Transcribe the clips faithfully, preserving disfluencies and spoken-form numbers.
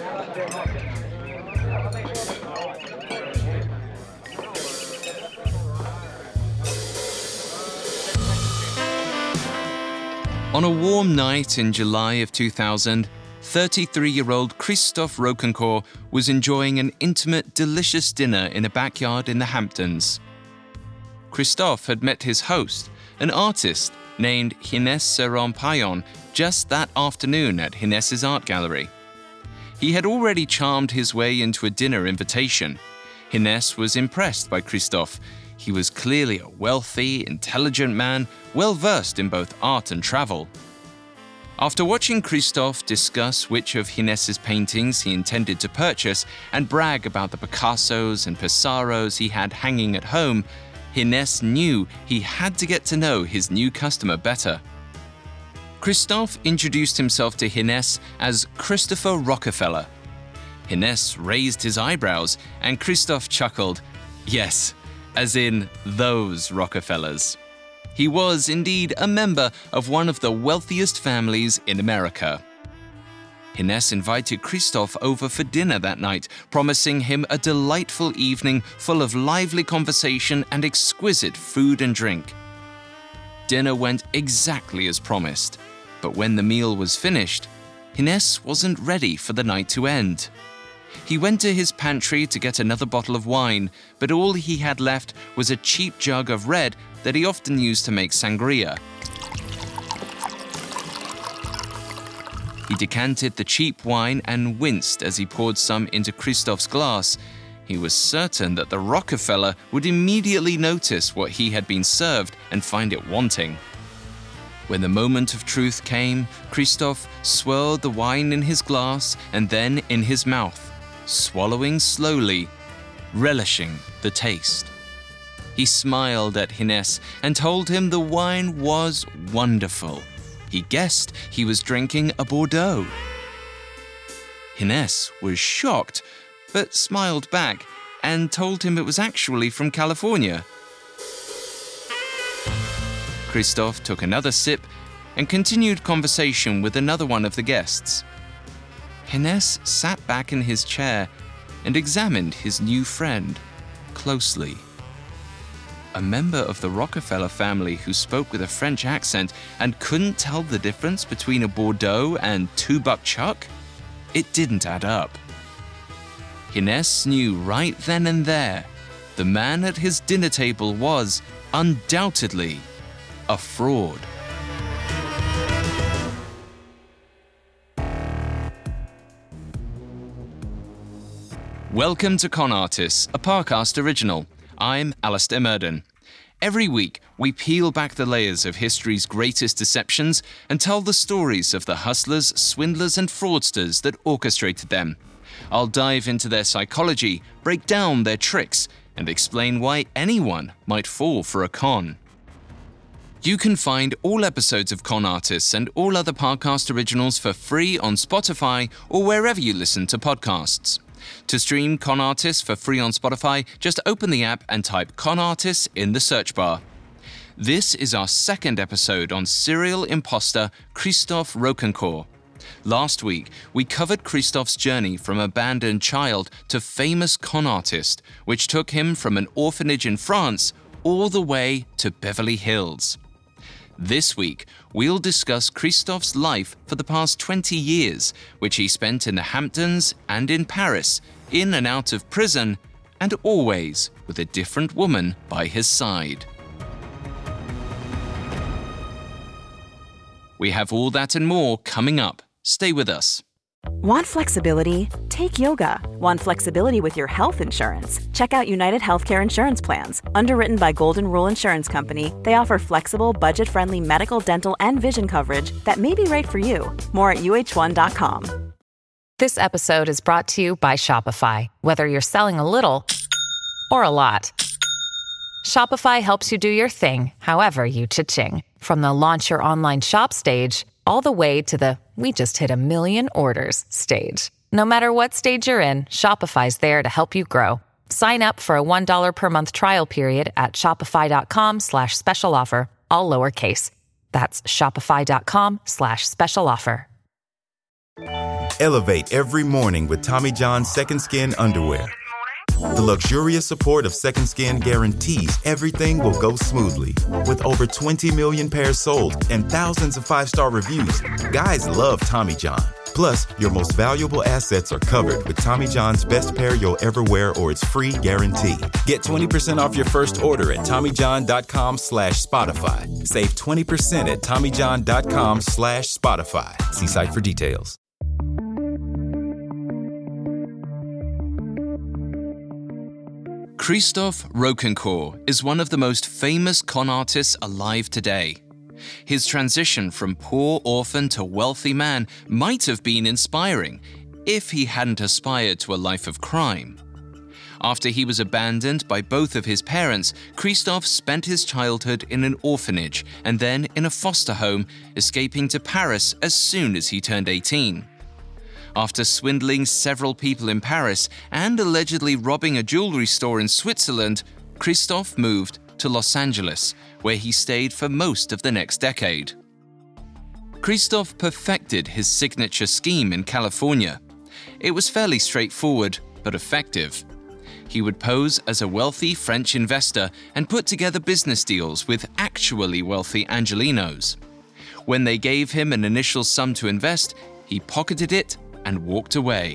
On a warm night in July of two thousand, thirty-three-year-old Christophe Rocancourt was enjoying an intimate, delicious dinner in a backyard in the Hamptons. Christophe had met his host, an artist named Inès Serron-Paillon, just that afternoon at Inès' art gallery. He had already charmed his way into a dinner invitation. Inès was impressed by Christophe. He was clearly a wealthy, intelligent man, well-versed in both art and travel. After watching Christophe discuss which of Inès' paintings he intended to purchase and brag about the Picassos and Pissarros he had hanging at home, Inès knew he had to get to know his new customer better. Christophe introduced himself to Inès as Christopher Rockefeller. Inès raised his eyebrows and Christophe chuckled. Yes, as in those Rockefellers. He was indeed a member of one of the wealthiest families in America. Inès invited Christophe over for dinner that night, promising him a delightful evening full of lively conversation and exquisite food and drink. Dinner went exactly as promised, but when the meal was finished, Inès wasn't ready for the night to end. He went to his pantry to get another bottle of wine, but all he had left was a cheap jug of red that he often used to make sangria. He decanted the cheap wine and winced as he poured some into Christophe's glass. He was certain that the Rockefeller would immediately notice what he had been served and find it wanting. When the moment of truth came, Christophe swirled the wine in his glass and then in his mouth, swallowing slowly, relishing the taste. He smiled at Inès and told him the wine was wonderful. He guessed he was drinking a Bordeaux. Inès was shocked, but smiled back and told him it was actually from California. Christophe took another sip and continued conversation with another one of the guests. Inès sat back in his chair and examined his new friend closely. A member of the Rockefeller family who spoke with a French accent and couldn't tell the difference between a Bordeaux and two-buck chuck? It didn't add up. Inès knew right then and there the man at his dinner table was, undoubtedly, a fraud. Welcome to Con Artists, a Parcast original. I'm Alistair Murden. Every week, we peel back the layers of history's greatest deceptions and tell the stories of the hustlers, swindlers, and fraudsters that orchestrated them. I'll dive into their psychology, break down their tricks, and explain why anyone might fall for a con. You can find all episodes of Con Artists and all other Parcast originals for free on Spotify or wherever you listen to podcasts. To stream Con Artists for free on Spotify, just open the app and type Con Artists in the search bar. This is our second episode on serial imposter Christophe Rocancourt. Last week, we covered Christophe's journey from abandoned child to famous con artist, which took him from an orphanage in France all the way to Beverly Hills. This week, we'll discuss Christophe's life for the past twenty years, which he spent in the Hamptons and in Paris, in and out of prison, and always with a different woman by his side. We have all that and more coming up. Stay with us. Want flexibility? Take yoga. Want flexibility with your health insurance? Check out United Healthcare Insurance Plans. Underwritten by Golden Rule Insurance Company, they offer flexible, budget-friendly medical, dental, and vision coverage that may be right for you. More at U H one dot com. This episode is brought to you by Shopify. Whether you're selling a little or a lot, Shopify helps you do your thing, however you cha-ching. From the launch your online shop stage, all the way to the we just hit a million orders stage. No matter what stage you're in, Shopify's there to help you grow. Sign up for a one dollar per month trial period at shopify.com slash special offer, all lowercase. That's shopify.com slash special offer. Elevate every morning with Tommy John's Second Skin underwear. The luxurious support of Second Skin guarantees everything will go smoothly. With over twenty million pairs sold and thousands of five-star reviews, guys love Tommy John. Plus, your most valuable assets are covered with Tommy John's best pair you'll ever wear or its free guarantee. Get twenty percent off your first order at TommyJohn.com slash Spotify. Save twenty percent at TommyJohn.com slash Spotify. See site for details. Krzysztof Rokenkorn is one of the most famous con artists alive today. His transition from poor orphan to wealthy man might have been inspiring if he hadn't aspired to a life of crime. After he was abandoned by both of his parents, Krzysztof spent his childhood in an orphanage and then in a foster home, escaping to Paris as soon as he turned eighteen. After swindling several people in Paris and allegedly robbing a jewelry store in Switzerland, Krzysztof moved to Los Angeles, where he stayed for most of the next decade. Krzysztof perfected his signature scheme in California. It was fairly straightforward, but effective. He would pose as a wealthy French investor and put together business deals with actually wealthy Angelenos. When they gave him an initial sum to invest, he pocketed it and walked away.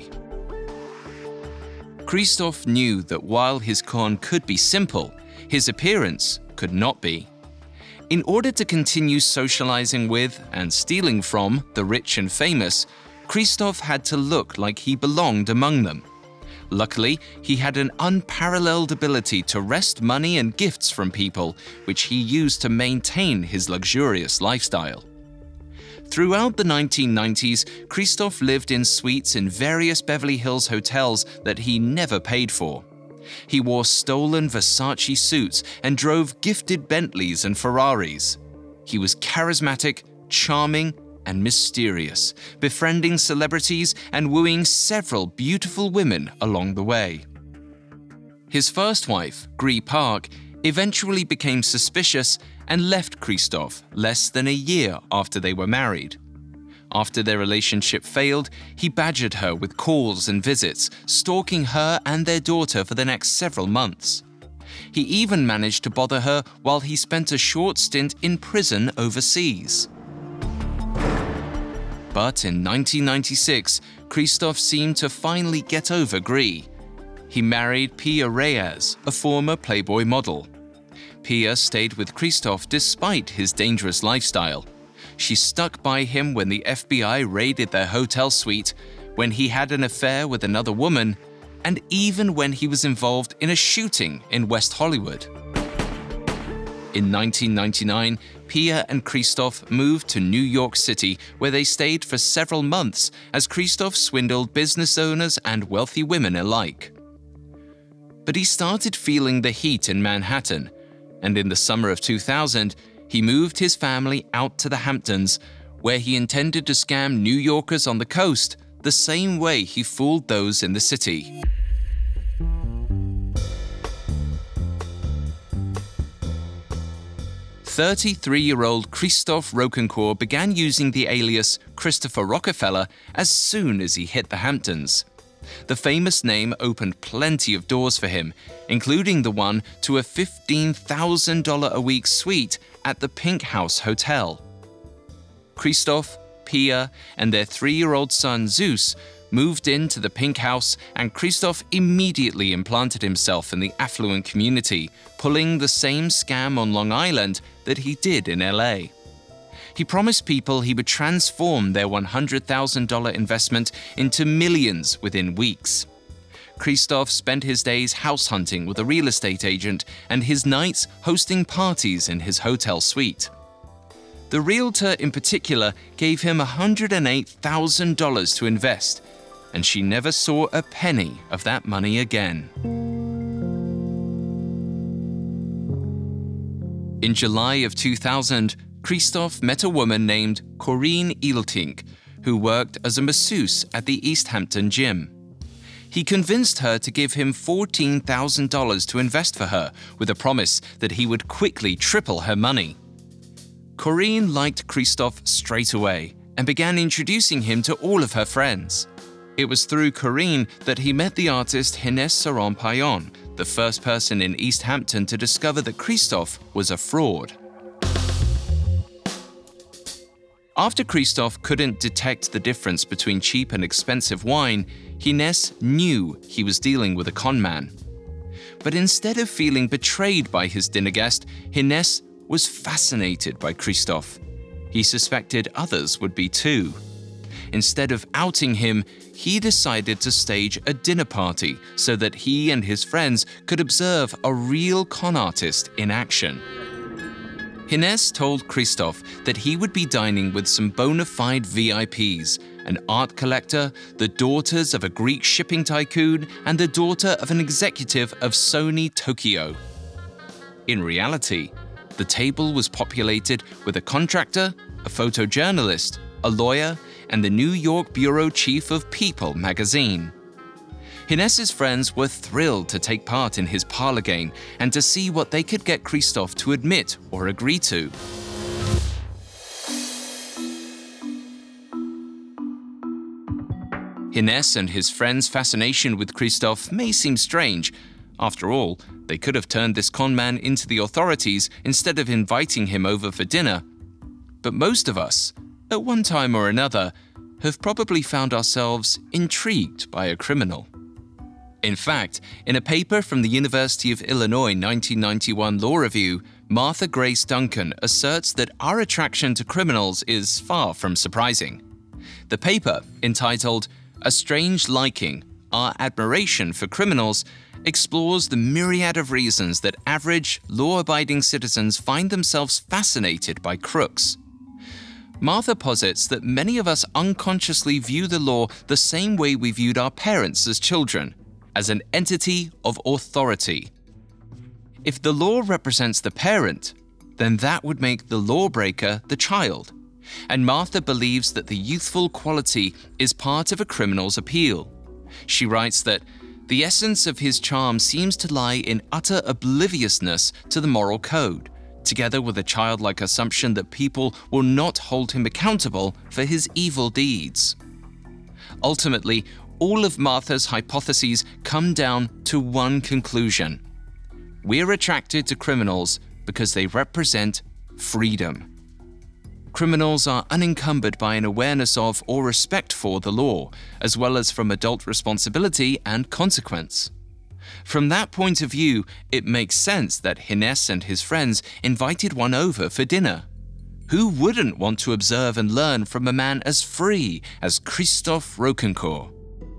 Krzysztof knew that while his con could be simple, his appearance could not be. In order to continue socializing with and stealing from the rich and famous, Krzysztof had to look like he belonged among them. Luckily, he had an unparalleled ability to wrest money and gifts from people, which he used to maintain his luxurious lifestyle. Throughout the nineteen nineties, Krzysztof lived in suites in various Beverly Hills hotels that he never paid for. He wore stolen Versace suits and drove gifted Bentleys and Ferraris. He was charismatic, charming, and mysterious, befriending celebrities and wooing several beautiful women along the way. His first wife, Gry Park, eventually became suspicious and left Krzysztof less than a year after they were married. After their relationship failed, he badgered her with calls and visits, stalking her and their daughter for the next several months. He even managed to bother her while he spent a short stint in prison overseas. But in nineteen ninety-six, Krzysztof seemed to finally get over Gry. He married Pia Reyes, a former Playboy model. Pia stayed with Krzysztof despite his dangerous lifestyle. She stuck by him when the F B I raided their hotel suite, when he had an affair with another woman, and even when he was involved in a shooting in West Hollywood. In nineteen ninety-nine, Pia and Krzysztof moved to New York City, where they stayed for several months as Krzysztof swindled business owners and wealthy women alike. But he started feeling the heat in Manhattan, and in the summer of two thousand, he moved his family out to the Hamptons, where he intended to scam New Yorkers on the coast the same way he fooled those in the city. thirty-three-year-old Krzysztof Rokenkorn began using the alias Christopher Rockefeller as soon as he hit the Hamptons. The famous name opened plenty of doors for him, including the one to a fifteen thousand dollars a week suite at the Pink House Hotel. Krzysztof, Pia, and their three-year-old son Zeus moved into the Pink House, and Krzysztof immediately implanted himself in the affluent community, pulling the same scam on Long Island that he did in L A. He promised people he would transform their one hundred thousand dollars investment into millions within weeks. Krzysztof spent his days house hunting with a real estate agent and his nights hosting parties in his hotel suite. The realtor in particular gave him one hundred eight thousand dollars to invest, and she never saw a penny of that money again. In July of two thousand, Krzysztof met a woman named Corinne Eiltink, who worked as a masseuse at the East Hampton gym. He convinced her to give him fourteen thousand dollars to invest for her, with a promise that he would quickly triple her money. Corinne liked Krzysztof straight away and began introducing him to all of her friends. It was through Corinne that he met the artist Hines Saron-Payon, the first person in East Hampton to discover that Christophe was a fraud. After Christophe couldn't detect the difference between cheap and expensive wine, Hines knew he was dealing with a conman. But instead of feeling betrayed by his dinner guest, Hines was fascinated by Christophe. He suspected others would be too. Instead of outing him, he decided to stage a dinner party so that he and his friends could observe a real con artist in action. Hines told Christophe that he would be dining with some bona fide V I Ps, an art collector, the daughters of a Greek shipping tycoon, and the daughter of an executive of Sony Tokyo. In reality, the table was populated with a contractor, a photojournalist, a lawyer, and the New York bureau chief of People magazine. Hines's friends were thrilled to take part in his parlor game and to see what they could get Christophe to admit or agree to. Hines and his friends' fascination with Christophe may seem strange. After all, they could have turned this conman into the authorities instead of inviting him over for dinner. But most of us, at one time or another, have probably found ourselves intrigued by a criminal. In fact, in a paper from the University of Illinois nineteen ninety-one Law Review, Martha Grace Duncan asserts that our attraction to criminals is far from surprising. The paper, entitled "A Strange Liking, Our Admiration for Criminals," explores the myriad of reasons that average, law-abiding citizens find themselves fascinated by crooks. Martha posits that many of us unconsciously view the law the same way we viewed our parents as children, as an entity of authority. If the law represents the parent, then that would make the lawbreaker the child. And Martha believes that the youthful quality is part of a criminal's appeal. She writes that the essence of his charm seems to lie in utter obliviousness to the moral code, together with a childlike assumption that people will not hold him accountable for his evil deeds. Ultimately, all of Martha's hypotheses come down to one conclusion. We're attracted to criminals because they represent freedom. Criminals are unencumbered by an awareness of or respect for the law, as well as from adult responsibility and consequence. From that point of view, it makes sense that Hines and his friends invited one over for dinner. Who wouldn't want to observe and learn from a man as free as Christophe Rocancourt?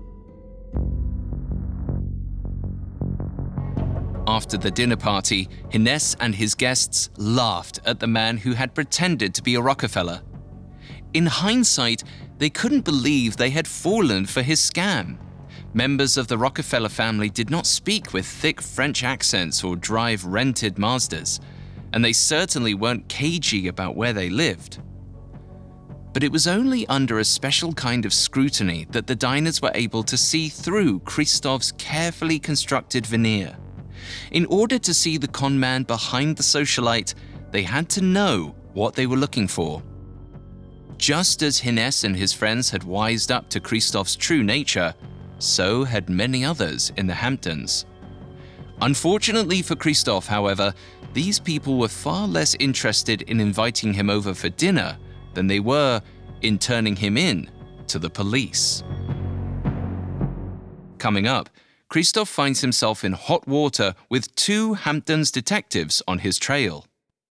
After the dinner party, Hines and his guests laughed at the man who had pretended to be a Rockefeller. In hindsight, they couldn't believe they had fallen for his scam. Members of the Rockefeller family did not speak with thick French accents or drive rented Mazdas, and they certainly weren't cagey about where they lived. But it was only under a special kind of scrutiny that the diners were able to see through Christophe's carefully constructed veneer. In order to see the conman behind the socialite, they had to know what they were looking for. Just as Hines and his friends had wised up to Christophe's true nature, so had many others in the Hamptons. Unfortunately for Christophe, however, these people were far less interested in inviting him over for dinner than they were in turning him in to the police. Coming up, Christophe finds himself in hot water with two Hamptons detectives on his trail.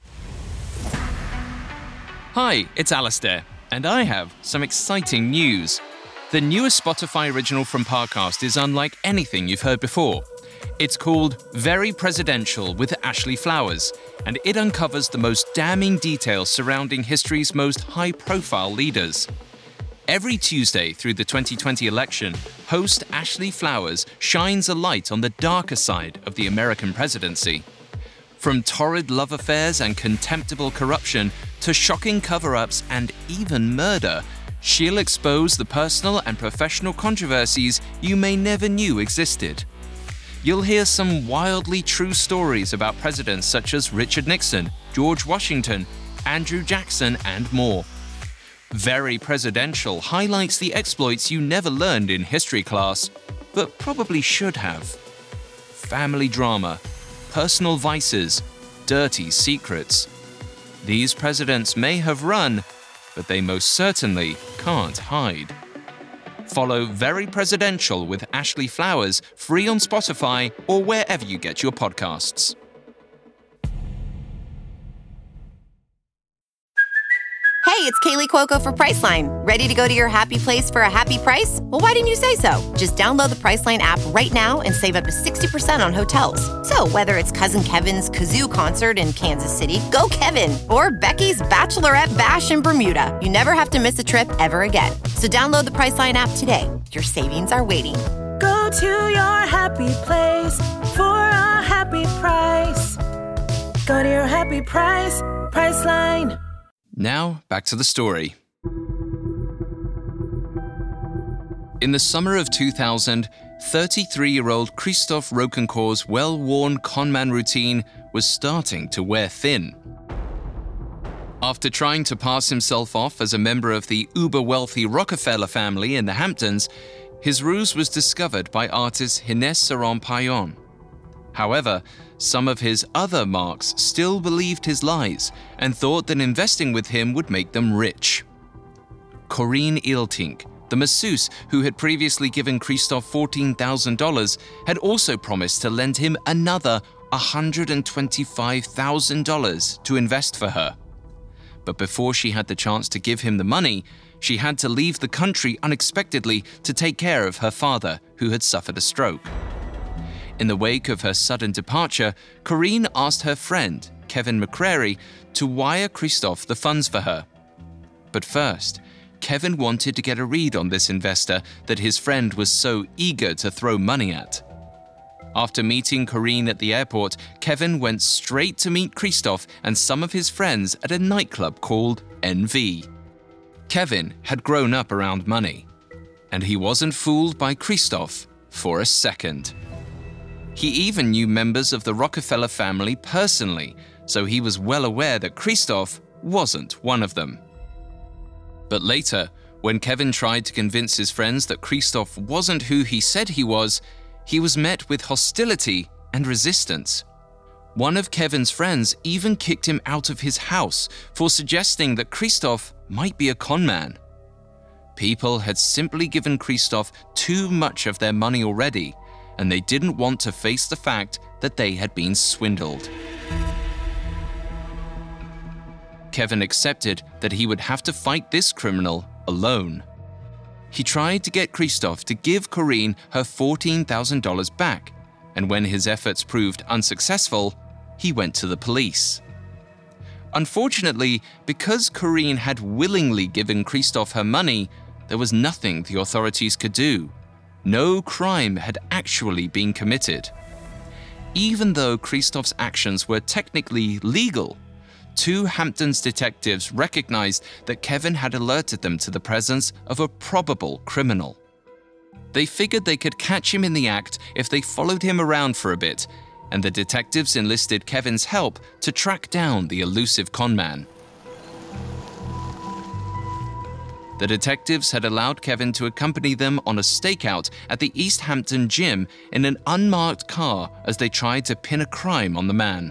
Hi, it's Alistair, and I have some exciting news. The newest Spotify original from Parcast is unlike anything you've heard before. It's called Very Presidential with Ashley Flowers, and it uncovers the most damning details surrounding history's most high-profile leaders. Every Tuesday through the twenty twenty election, host Ashley Flowers shines a light on the darker side of the American presidency. From torrid love affairs and contemptible corruption to shocking cover-ups and even murder, she'll expose the personal and professional controversies you may never knew existed. You'll hear some wildly true stories about presidents such as Richard Nixon, George Washington, Andrew Jackson, and more. Very Presidential highlights the exploits you never learned in history class, but probably should have. Family drama, personal vices, dirty secrets. These presidents may have run, but they most certainly can't hide. Follow Very Presidential with Ashley Flowers free on Spotify or wherever you get your podcasts. Hey, it's Kaylee Cuoco for Priceline. Ready to go to your happy place for a happy price? Well, why didn't you say so? Just download the Priceline app right now and save up to sixty percent on hotels. So whether it's Cousin Kevin's Kazoo Concert in Kansas City, go Kevin, or Becky's Bachelorette Bash in Bermuda, you never have to miss a trip ever again. So download the Priceline app today. Your savings are waiting. Go to your happy place for a happy price. Go to your happy price, Priceline. Now, back to the story. In the summer of two thousand, thirty-three-year-old Christophe Rocancourt's well-worn conman routine was starting to wear thin. After trying to pass himself off as a member of the uber-wealthy Rockefeller family in the Hamptons, his ruse was discovered by artist Inès Sarron-Paillon. However, some of his other marks still believed his lies and thought that investing with him would make them rich. Corinne Iltink, the masseuse who had previously given Christophe fourteen thousand dollars, had also promised to lend him another one hundred twenty-five thousand dollars to invest for her. But before she had the chance to give him the money, she had to leave the country unexpectedly to take care of her father, who had suffered a stroke. In the wake of her sudden departure, Corinne asked her friend, Kevin McCrary, to wire Christophe the funds for her. But first, Kevin wanted to get a read on this investor that his friend was so eager to throw money at. After meeting Corinne at the airport, Kevin went straight to meet Christophe and some of his friends at a nightclub called N V. Kevin had grown up around money, and he wasn't fooled by Christophe for a second. He even knew members of the Rockefeller family personally, so he was well aware that Christophe wasn't one of them. But later, when Kevin tried to convince his friends that Christophe wasn't who he said he was, he was met with hostility and resistance. One of Kevin's friends even kicked him out of his house for suggesting that Christophe might be a conman. People had simply given Christophe too much of their money already, and they didn't want to face the fact that they had been swindled. Kevin accepted that he would have to fight this criminal alone. He tried to get Christophe to give Corinne her fourteen thousand dollars back, and when his efforts proved unsuccessful, he went to the police. Unfortunately, because Corinne had willingly given Christophe her money, there was nothing the authorities could do. No crime had actually been committed. Even though Christophe's actions were technically legal, two Hamptons detectives recognized that Kevin had alerted them to the presence of a probable criminal. They figured they could catch him in the act if they followed him around for a bit, and the detectives enlisted Kevin's help to track down the elusive conman. The detectives had allowed Kevin to accompany them on a stakeout at the East Hampton gym in an unmarked car as they tried to pin a crime on the man.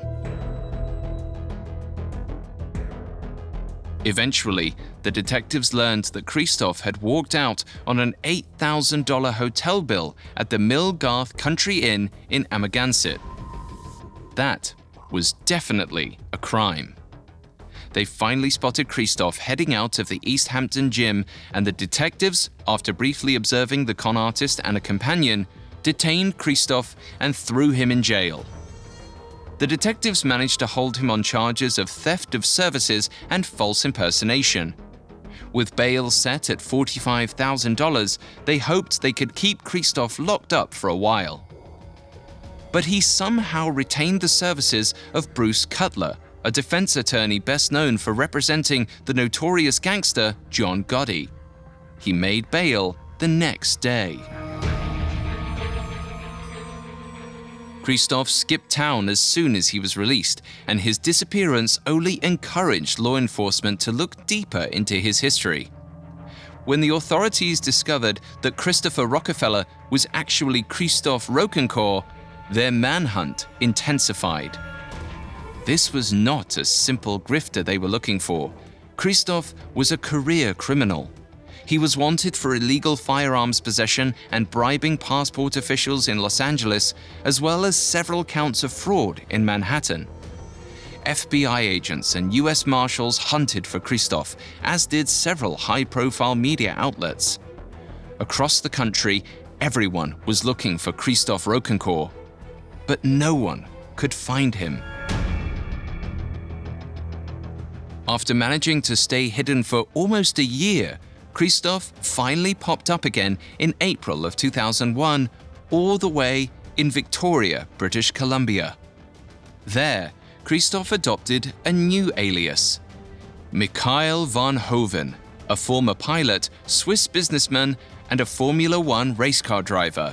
Eventually, the detectives learned that Christophe had walked out on an eight thousand dollars hotel bill at the Mill Garth Country Inn in Amagansett. That was definitely a crime. They finally spotted Christophe heading out of the East Hampton gym, and the detectives, after briefly observing the con artist and a companion, detained Christophe and threw him in jail. The detectives managed to hold him on charges of theft of services and false impersonation. With bail set at forty-five thousand dollars, they hoped they could keep Christophe locked up for a while. But he somehow retained the services of Bruce Cutler, a defense attorney best known for representing the notorious gangster John Gotti. He made bail the next day. Christophe skipped town as soon as he was released, and his disappearance only encouraged law enforcement to look deeper into his history. when the authorities discovered that Christopher Rockefeller was actually Christoph Rokenkorh, their manhunt intensified. This was not a simple grifter they were looking for. Christoph was a career criminal. He was wanted for illegal firearms possession and bribing passport officials in Los Angeles, as well as several counts of fraud in Manhattan. F B I agents and U S Marshals hunted for Christoph, as did several high-profile media outlets. Across the country, everyone was looking for Christoph Rokenkorh, but no one could find him. After managing to stay hidden for almost a year, Christoph finally popped up again in April of two thousand one, all the way in Victoria, British Columbia. There, Christoph adopted a new alias, Mikhail van Hoven, a former pilot, Swiss businessman, and a Formula One race car driver.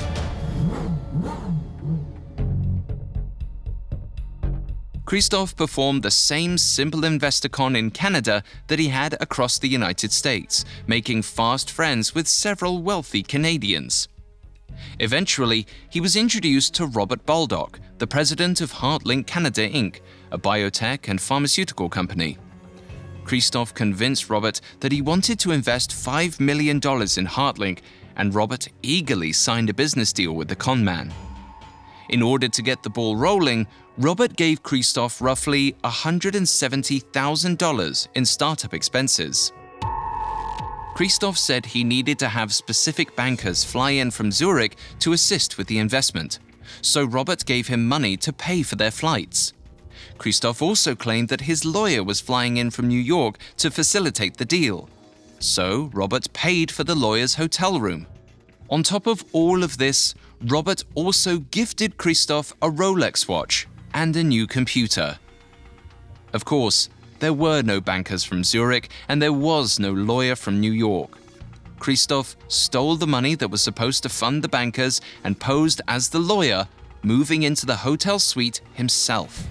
Christoph performed the same simple investor con in Canada that he had across the United States, making fast friends with several wealthy Canadians. Eventually, he was introduced to Robert Baldock, the president of HeartLink Canada Incorporated, a biotech and pharmaceutical company. Christoph convinced Robert that he wanted to invest five million dollars in HeartLink, and Robert eagerly signed a business deal with the conman. In order to get the ball rolling, Robert gave Christoph roughly one hundred seventy thousand dollars in startup expenses. Christoph said he needed to have specific bankers fly in from Zurich to assist with the investment, so Robert gave him money to pay for their flights. Christoph also claimed that his lawyer was flying in from New York to facilitate the deal, so Robert paid for the lawyer's hotel room. On top of all of this, Robert also gifted Christoph a Rolex watch and a new computer. Of course, there were no bankers from Zurich and there was no lawyer from New York. Christoph stole the money that was supposed to fund the bankers and posed as the lawyer, moving into the hotel suite himself.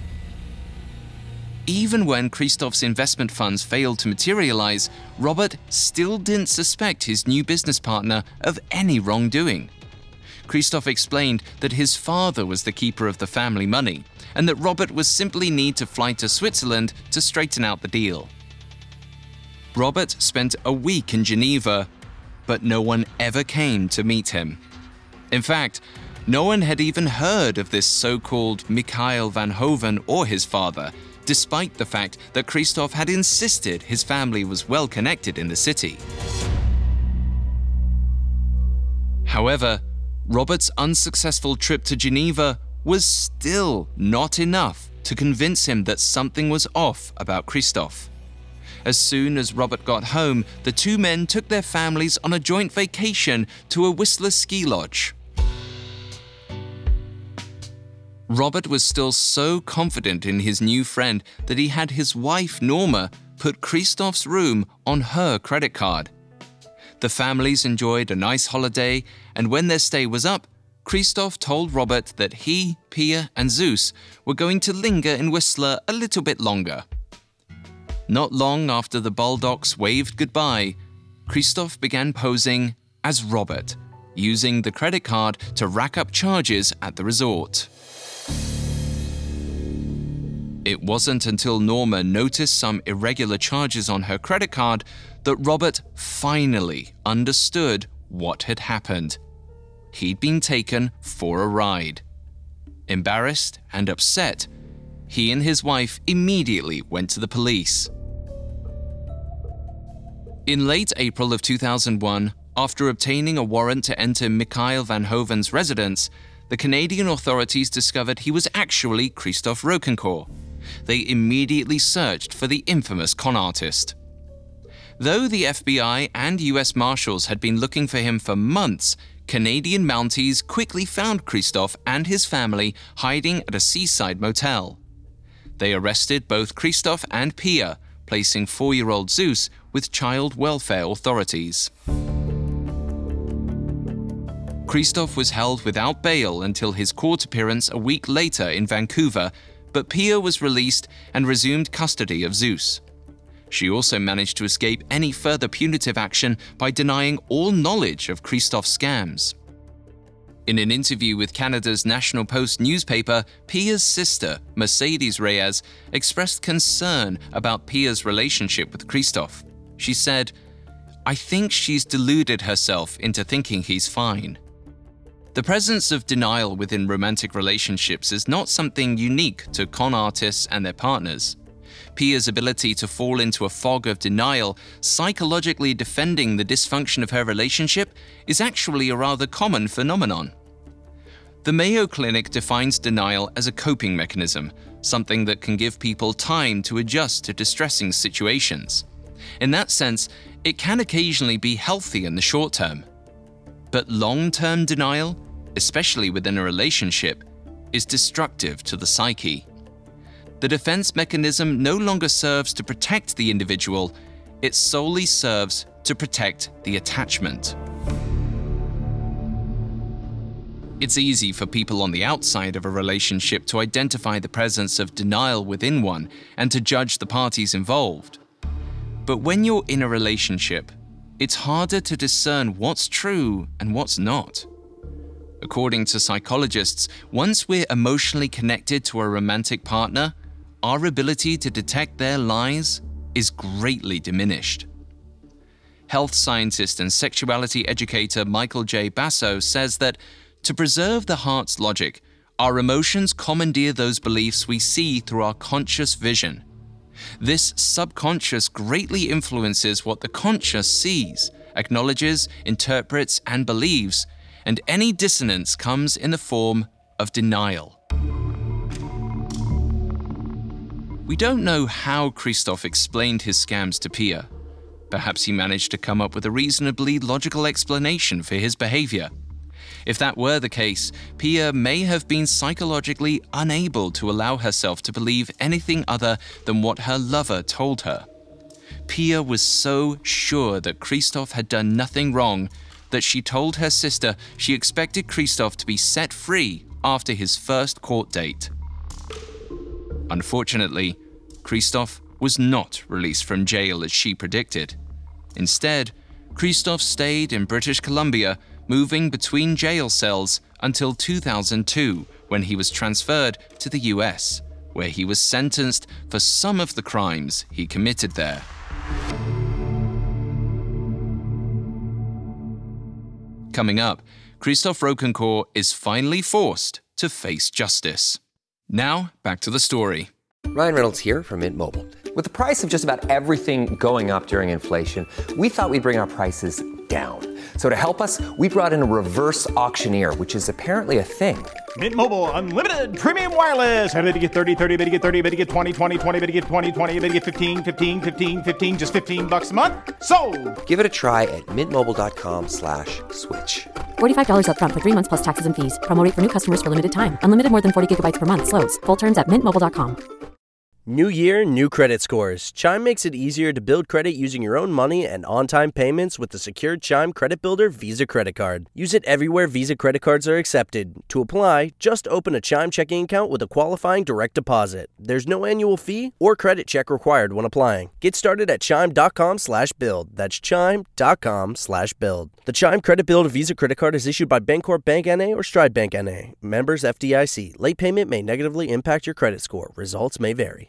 Even when Christoph's investment funds failed to materialize, Robert still didn't suspect his new business partner of any wrongdoing. Christoph explained that his father was the keeper of the family money, and that Robert would simply need to fly to Switzerland to straighten out the deal. Robert spent a week in Geneva, but no one ever came to meet him. In fact, no one had even heard of this so-called Mikhail van Hoven or his father, despite the fact that Christoph had insisted his family was well connected in the city. However, Robert's unsuccessful trip to Geneva was still not enough to convince him that something was off about Christoph. As soon as Robert got home, the two men took their families on a joint vacation to a Whistler ski lodge. Robert was still so confident in his new friend that he had his wife Norma put Christoph's room on her credit card. The families enjoyed a nice holiday, and when their stay was up, Christoph told Robert that he, Pia, and Zeus were going to linger in Whistler a little bit longer. Not long after the Baldocks waved goodbye, Christoph began posing as Robert, using the credit card to rack up charges at the resort. It wasn't until Norma noticed some irregular charges on her credit card that Robert finally understood what had happened. He'd been taken for a ride. Embarrassed and upset, he and his wife immediately went to the police. In late April of two thousand one, after obtaining a warrant to enter Mikhail van Hoven's residence, the Canadian authorities discovered he was actually Christoph Rokenkorh. They immediately searched for the infamous con artist. Though the F B I and U S Marshals had been looking for him for months, Canadian Mounties quickly found Christoph and his family hiding at a seaside motel. They arrested both Christoph and Pia, placing four-year-old Zeus with child welfare authorities. Christoph was held without bail until his court appearance a week later in Vancouver, but Pia was released and resumed custody of Zeus. She also managed to escape any further punitive action by denying all knowledge of Christoph's scams. In an interview with Canada's National Post newspaper, Pia's sister, Mercedes Reyes, expressed concern about Pia's relationship with Christoph. She said, "I think she's deluded herself into thinking he's fine." The presence of denial within romantic relationships is not something unique to con artists and their partners. Pia's ability to fall into a fog of denial, psychologically defending the dysfunction of her relationship, is actually a rather common phenomenon. The Mayo Clinic defines denial as a coping mechanism, something that can give people time to adjust to distressing situations. In that sense, it can occasionally be healthy in the short term. But long-term denial, especially within a relationship, is destructive to the psyche. The defense mechanism no longer serves to protect the individual, it solely serves to protect the attachment. It's easy for people on the outside of a relationship to identify the presence of denial within one and to judge the parties involved. But when you're in a relationship, it's harder to discern what's true and what's not. According to psychologists, once we're emotionally connected to a romantic partner, our ability to detect their lies is greatly diminished. Health scientist and sexuality educator Michael J. Basso says that to preserve the heart's logic, our emotions commandeer those beliefs we see through our conscious vision. This subconscious greatly influences what the conscious sees, acknowledges, interprets, and believes, and any dissonance comes in the form of denial. We don't know how Christoph explained his scams to Pia. Perhaps he managed to come up with a reasonably logical explanation for his behavior. If that were the case, Pia may have been psychologically unable to allow herself to believe anything other than what her lover told her. Pia was so sure that Christoph had done nothing wrong that she told her sister she expected Christoph to be set free after his first court date. Unfortunately, Christoph was not released from jail as she predicted. Instead, Christoph stayed in British Columbia, moving between jail cells until two thousand two, when he was transferred to the U S, where he was sentenced for some of the crimes he committed there. Coming up, Christoph Rocancourt is finally forced to face justice. Now, back to the story. Ryan Reynolds here from Mint Mobile. With the price of just about everything going up during inflation, we thought we'd bring our prices down. So to help us, we brought in a reverse auctioneer, which is apparently a thing. Mint Mobile Unlimited Premium Wireless. How to get thirty, thirty, how to get thirty, how to get twenty, twenty, twenty, how to get twenty, twenty, how to get fifteen, fifteen, fifteen, fifteen, just fifteen bucks a month? Sold! Give it a try at mintmobile.com slash switch. forty-five dollars up front for three months plus taxes and fees. Promo rate for new customers for limited time. Unlimited more than forty gigabytes per month. Slows full terms at mint mobile dot com. New year, new credit scores. Chime makes it easier to build credit using your own money and on-time payments with the secured Chime Credit Builder Visa Credit Card. Use it everywhere Visa credit cards are accepted. To apply, just open a Chime checking account with a qualifying direct deposit. There's no annual fee or credit check required when applying. Get started at chime.com slash build. That's chime.com slash build. The Chime Credit Builder Visa Credit Card is issued by Bancorp Bank N A or Stride Bank N A. Members F D I C. Late payment may negatively impact your credit score. Results may vary.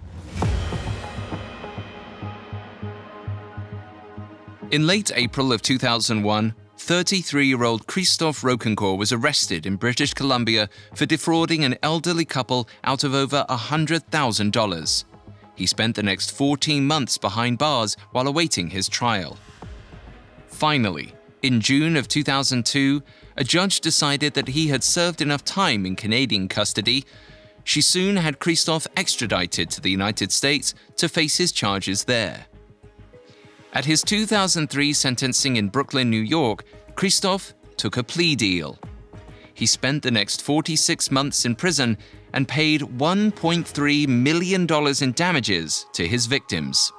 In late April of two thousand one, thirty-three-year-old Christoph Rocancourt was arrested in British Columbia for defrauding an elderly couple out of over one hundred thousand dollars. He spent the next fourteen months behind bars while awaiting his trial. Finally, in June of two thousand two, a judge decided that he had served enough time in Canadian custody. She soon had Christoph extradited to the United States to face his charges there. At his two thousand three sentencing in Brooklyn, New York, Christoph took a plea deal. He spent the next forty-six months in prison and paid one point three million dollars in damages to his victims.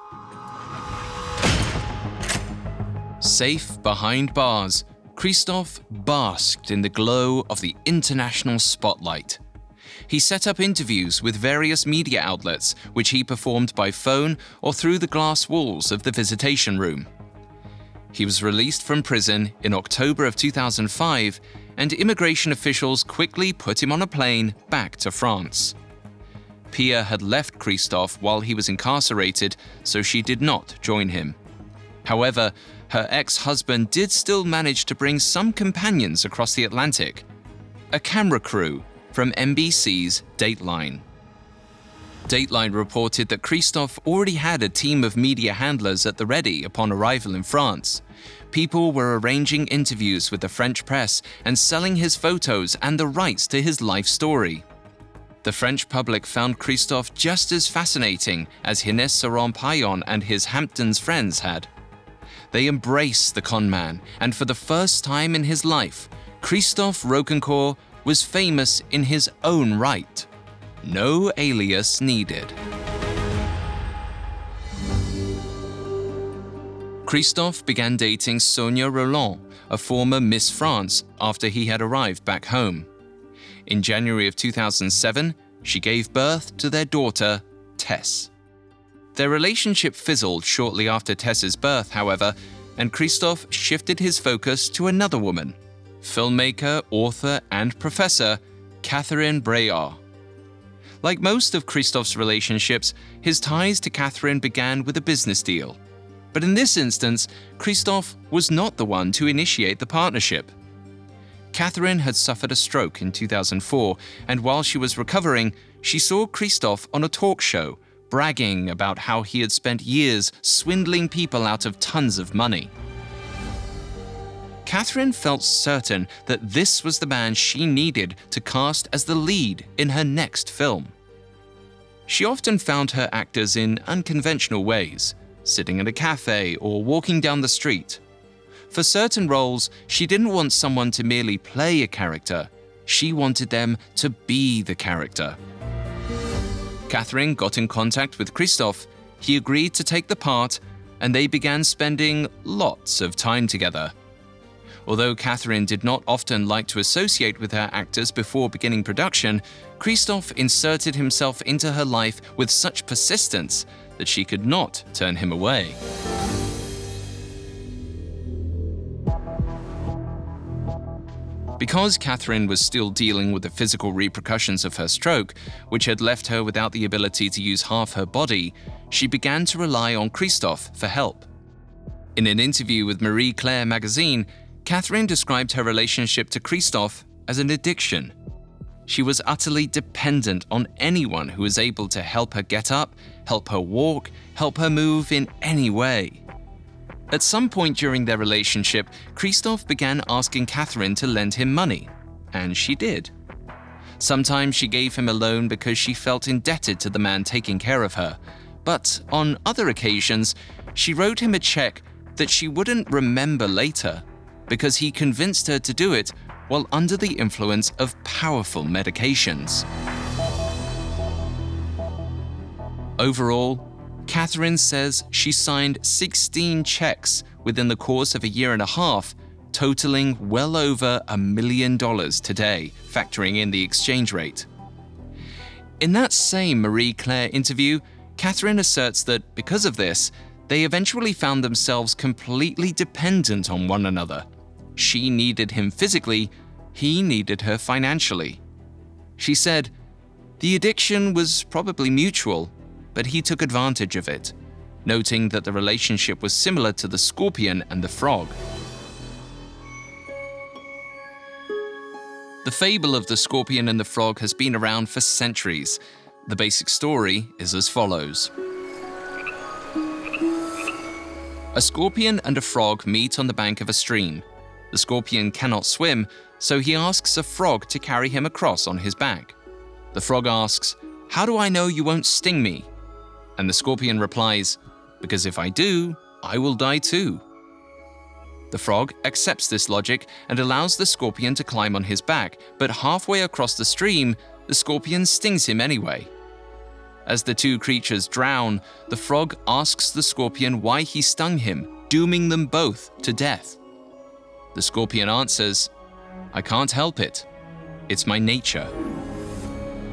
Safe behind bars, Christoph basked in the glow of the international spotlight. He set up interviews with various media outlets, which he performed by phone or through the glass walls of the visitation room. He was released from prison in October of two thousand five, and immigration officials quickly put him on a plane back to France. Pia had left Christophe while he was incarcerated, so she did not join him. However, her ex-husband did still manage to bring some companions across the Atlantic. A camera crew from N B C's Dateline. Dateline reported that Christophe already had a team of media handlers at the ready upon arrival in France. People were arranging interviews with the French press and selling his photos and the rights to his life story. The French public found Christophe just as fascinating as Hines Saron-Payon and his Hamptons friends had. They embraced the con man, and for the first time in his life, Christophe Rocancourt was famous in his own right. No alias needed. Christophe began dating Sonia Rolland, a former Miss France, after he had arrived back home. In January of two thousand seven, she gave birth to their daughter, Tess. Their relationship fizzled shortly after Tess's birth, however, and Christophe shifted his focus to another woman, filmmaker, author, and professor, Catherine Breillat. Like most of Christophe's relationships, his ties to Catherine began with a business deal. But in this instance, Christophe was not the one to initiate the partnership. Catherine had suffered a stroke in two thousand four, and while she was recovering, she saw Christophe on a talk show, bragging about how he had spent years swindling people out of tons of money. Catherine felt certain that this was the man she needed to cast as the lead in her next film. She often found her actors in unconventional ways, sitting at a cafe or walking down the street. For certain roles, she didn't want someone to merely play a character. She wanted them to be the character. Catherine got in contact with Christophe. He agreed to take the part, and they began spending lots of time together. Although Catherine did not often like to associate with her actors before beginning production, Christophe inserted himself into her life with such persistence that she could not turn him away. Because Catherine was still dealing with the physical repercussions of her stroke, which had left her without the ability to use half her body, she began to rely on Christophe for help. In an interview with Marie Claire magazine, Catherine described her relationship to Christophe as an addiction. She was utterly dependent on anyone who was able to help her get up, help her walk, help her move in any way. At some point during their relationship, Christophe began asking Catherine to lend him money, and she did. Sometimes she gave him a loan because she felt indebted to the man taking care of her, but on other occasions, she wrote him a check that she wouldn't remember later, because he convinced her to do it while under the influence of powerful medications. Overall, Catherine says she signed sixteen checks within the course of a year and a half, totaling well over a million dollars today, factoring in the exchange rate. In that same Marie Claire interview, Catherine asserts that because of this, they eventually found themselves completely dependent on one another. She needed him physically, he needed her financially. She said, "The addiction was probably mutual, but he took advantage of it," noting that the relationship was similar to the scorpion and the frog. The fable of the scorpion and the frog has been around for centuries. The basic story is as follows. A scorpion and a frog meet on the bank of a stream. The scorpion cannot swim, so he asks a frog to carry him across on his back. The frog asks, "How do I know you won't sting me?" And the scorpion replies, "Because if I do, I will die too." The frog accepts this logic and allows the scorpion to climb on his back, but halfway across the stream, the scorpion stings him anyway. As the two creatures drown, the frog asks the scorpion why he stung him, dooming them both to death. The scorpion answers, "I can't help it. It's my nature."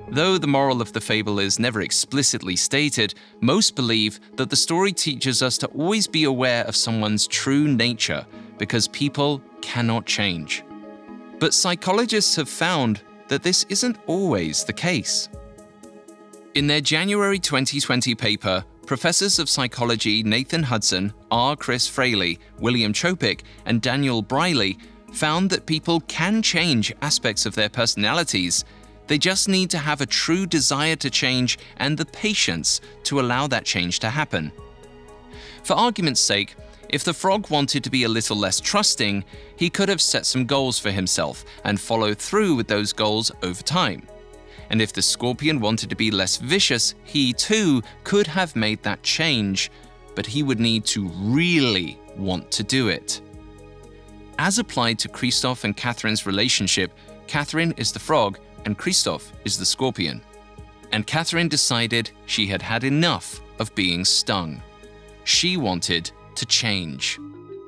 Though the moral of the fable is never explicitly stated, most believe that the story teaches us to always be aware of someone's true nature, because people cannot change. But psychologists have found that this isn't always the case. In their January twenty twenty paper, professors of psychology Nathan Hudson, R. Chris Fraley, William Chopik, and Daniel Briley found that people can change aspects of their personalities. They just need to have a true desire to change and the patience to allow that change to happen. For argument's sake, if the frog wanted to be a little less trusting, he could have set some goals for himself and followed through with those goals over time. And if the scorpion wanted to be less vicious, he too could have made that change, but he would need to really want to do it. As applied to Christoph and Catherine's relationship, Catherine is the frog and Christoph is the scorpion. And Catherine decided she had had enough of being stung. She wanted to change.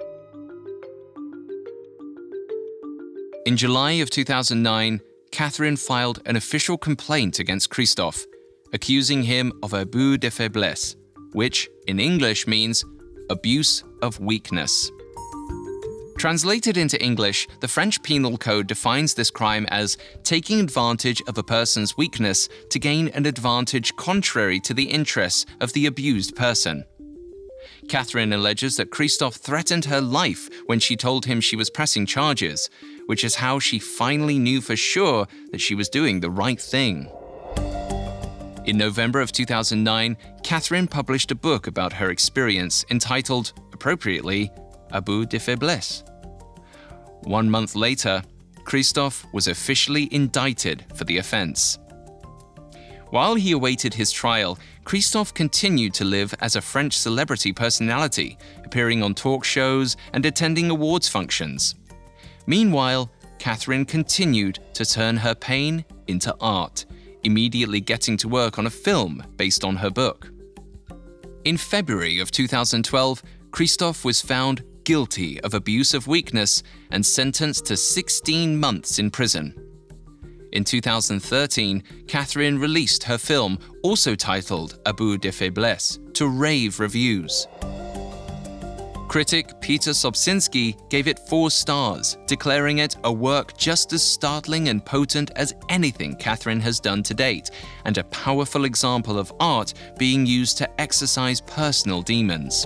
In July of two thousand nine, Catherine filed an official complaint against Christoph, accusing him of abus de faiblesse, which in English means abuse of weakness. Translated into English, the French Penal Code defines this crime as taking advantage of a person's weakness to gain an advantage contrary to the interests of the abused person. Catherine alleges that Christoph threatened her life when she told him she was pressing charges, which is how she finally knew for sure that she was doing the right thing. In November of two thousand nine, Catherine published a book about her experience entitled, appropriately, Abus de faiblesse. One month later, Christoph was officially indicted for the offense. While he awaited his trial, Christoph continued to live as a French celebrity personality, appearing on talk shows and attending awards functions. Meanwhile, Catherine continued to turn her pain into art, immediately getting to work on a film based on her book. In February of two thousand twelve, Christoph was found guilty of abuse of weakness and sentenced to sixteen months in prison. In two thousand thirteen, Catherine released her film, also titled Abus de faiblesse, to rave reviews. Critic Peter Sobczynski gave it four stars, declaring it a work just as startling and potent as anything Catherine has done to date, and a powerful example of art being used to exorcise personal demons.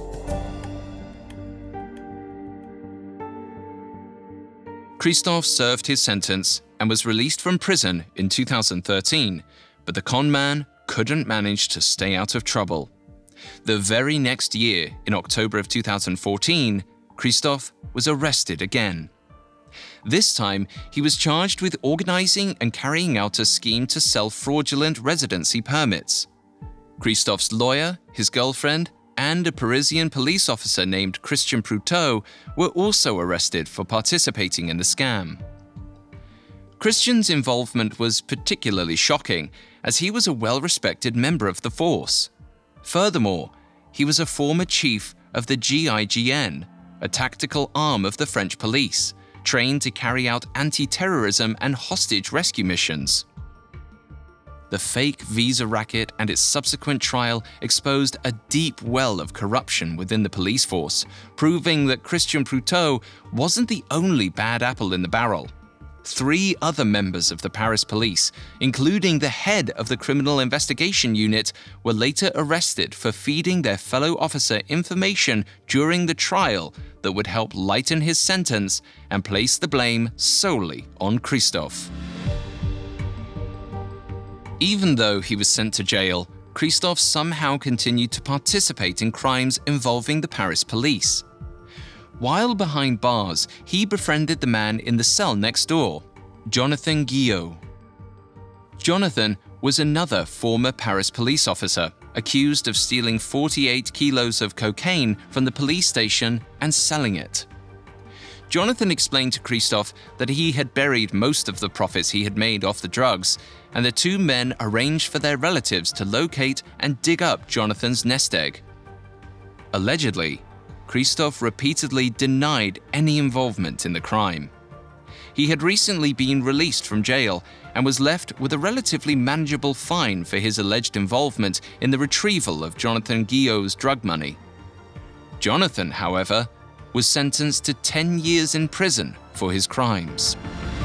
Christoph served his sentence and was released from prison in two thousand thirteen, but the con man couldn't manage to stay out of trouble. The very next year, in October of two thousand fourteen, Christoph was arrested again. This time, he was charged with organizing and carrying out a scheme to sell fraudulent residency permits. Christoph's lawyer, his girlfriend, and a Parisian police officer named Christian Proutot were also arrested for participating in the scam. Christian's involvement was particularly shocking, as he was a well-respected member of the force. Furthermore, he was a former chief of the G I G N, a tactical arm of the French police, trained to carry out anti-terrorism and hostage rescue missions. The fake visa racket and its subsequent trial exposed a deep well of corruption within the police force, proving that Christian Proutot wasn't the only bad apple in the barrel. Three other members of the Paris police, including the head of the criminal investigation unit, were later arrested for feeding their fellow officer information during the trial that would help lighten his sentence and place the blame solely on Christoph. Even though he was sent to jail, Christoph somehow continued to participate in crimes involving the Paris police. While behind bars, he befriended the man in the cell next door, Jonathan Guillot. Jonathan was another former Paris police officer, accused of stealing forty-eight kilos of cocaine from the police station and selling it. Jonathan explained to Christoph that he had buried most of the profits he had made off the drugs, and the two men arranged for their relatives to locate and dig up Jonathan's nest egg. Allegedly, Christoph repeatedly denied any involvement in the crime. He had recently been released from jail and was left with a relatively manageable fine for his alleged involvement in the retrieval of Jonathan Guillau's drug money. Jonathan, however, was sentenced to ten years in prison for his crimes.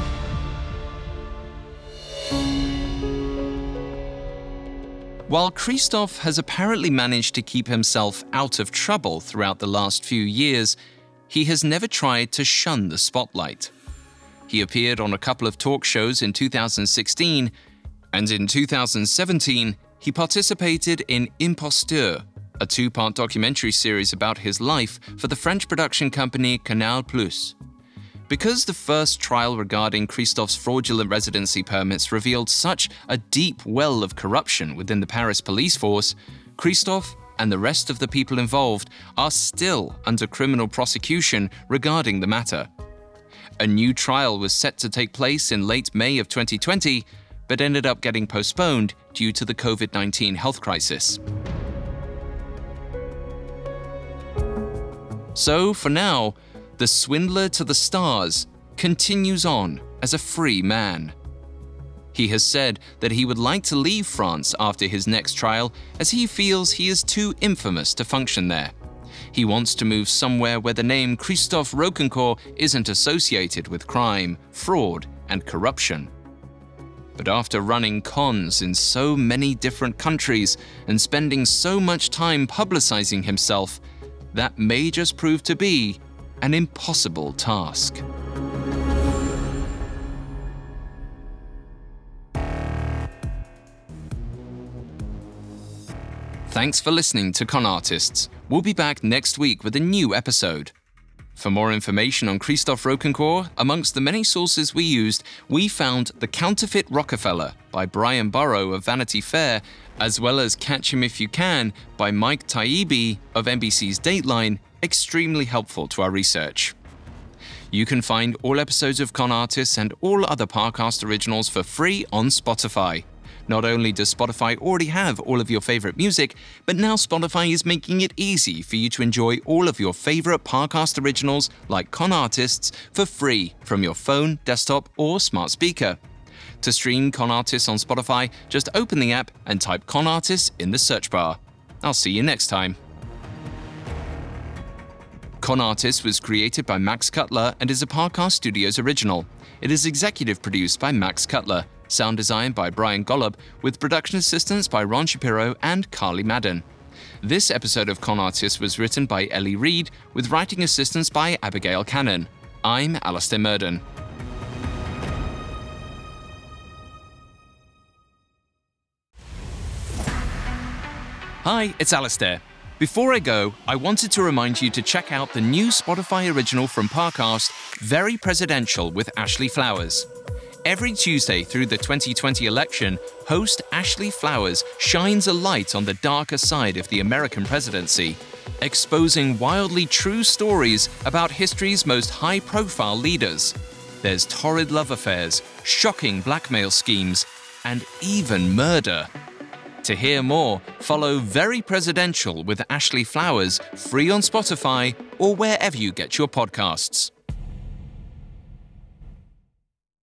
While Christophe has apparently managed to keep himself out of trouble throughout the last few years, he has never tried to shun the spotlight. He appeared on a couple of talk shows in two thousand sixteen, and in two thousand seventeen, he participated in Imposteur, a two-part documentary series about his life for the French production company Canal Plus. Because the first trial regarding Christophe's fraudulent residency permits revealed such a deep well of corruption within the Paris police force, Christophe and the rest of the people involved are still under criminal prosecution regarding the matter. A new trial was set to take place in late May of twenty twenty, but ended up getting postponed due to the COVID nineteen health crisis. So, for now, the swindler to the stars continues on as a free man. He has said that he would like to leave France after his next trial as he feels he is too infamous to function there. He wants to move somewhere where the name Christophe Rocancourt isn't associated with crime, fraud, and corruption. But after running cons in so many different countries and spending so much time publicizing himself, that may just prove to be an impossible task. Thanks for listening to Con Artists. We'll be back next week with a new episode. For more information on Christophe Rocancourt, amongst the many sources we used, we found The Counterfeit Rockefeller by Brian Burrow of Vanity Fair, as well as Catch Him If You Can by Mike Taibbi of N B C's Dateline, extremely helpful to our research. You can find all episodes of Con Artists and all other Parcast originals for free on Spotify. Not only does Spotify already have all of your favorite music, but now Spotify is making it easy for you to enjoy all of your favorite Parcast originals like Con Artists for free from your phone, desktop, or smart speaker. To stream Con Artists on Spotify, just open the app and type Con Artists in the search bar. I'll see you next time. Con Artists was created by Max Cutler and is a Parcast Studios original. It is executive produced by Max Cutler, sound design by Brian Golub, with production assistance by Ron Shapiro and Carly Madden. This episode of Con Artists was written by Ellie Reed, with writing assistance by Abigail Cannon. I'm Alistair Murden. Hi, it's Alistair. Before I go, I wanted to remind you to check out the new Spotify original from Parcast, Very Presidential with Ashley Flowers. Every Tuesday through the twenty twenty election, host Ashley Flowers shines a light on the darker side of the American presidency, exposing wildly true stories about history's most high-profile leaders. There's torrid love affairs, shocking blackmail schemes, and even murder. To hear more, follow Very Presidential with Ashley Flowers, free on Spotify or wherever you get your podcasts.